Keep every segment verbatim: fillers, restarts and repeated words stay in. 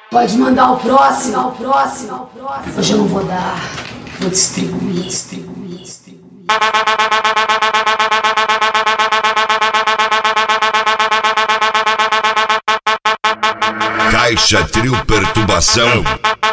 Pode mandar o próximo, o próximo, o próximo. Hoje eu não vou dar, vou distribuir, distribuir, distribuir. Caixa Trio Perturbação.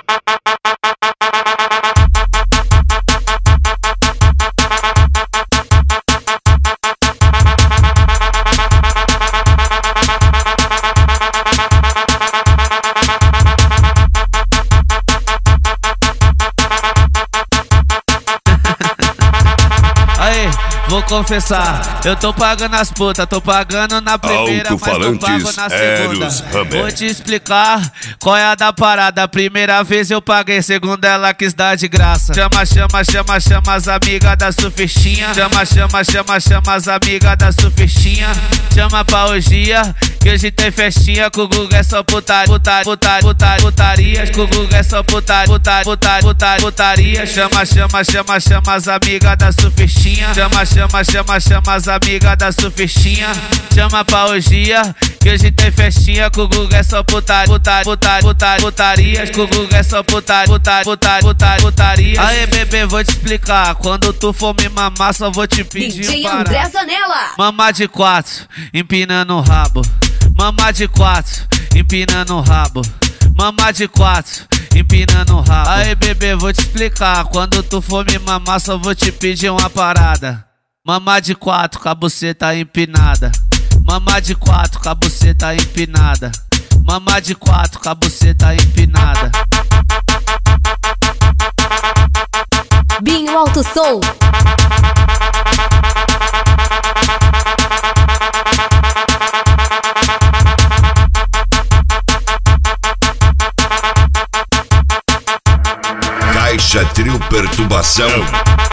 Aí, vou confessar, eu tô pagando as putas, tô pagando na primeira, mas não pago na segunda. Vou te explicar qual é a da parada. A primeira vez eu paguei, segunda ela quis dar de graça. Chama, chama, chama, chama as amigas da surfistinha. Chama, chama, chama, chama as amigas da surfistinha. Chama pra orgia, que hoje tem festinha. Com o Guga é só putaria, putaria, putaria, putaria, putaria. Com o Guga é só putaria, putaria, putaria, putaria, putaria. Chama, chama, chama, chama as amigas da surfistinha. Chama, chama, chama, chama as amigas da surfistinha. Chama pra orgia, que hoje tem festinha. Com o Guga é só putaria, putaria, putaria, putaria, putaria. Com o Guga é só putaria, putaria, putaria, putaria, putaria. Aê, bebê, vou te explicar. Quando tu for me mamar, só vou te pedir D J parar. André Zanella. Mamar de quatro, empinando o rabo. Mamar de quatro, empinando o rabo. Mamar de quatro, empinando o rabo. Aí, bebê, vou te explicar. Quando tu for me mamar, só vou te pedir uma parada. Mamar de quatro, com a buceta empinada. Mamar de quatro, com a buceta empinada. Mamar de quatro, com a buceta empinada. Binho Alto Som. Caixa Trio Perturbação.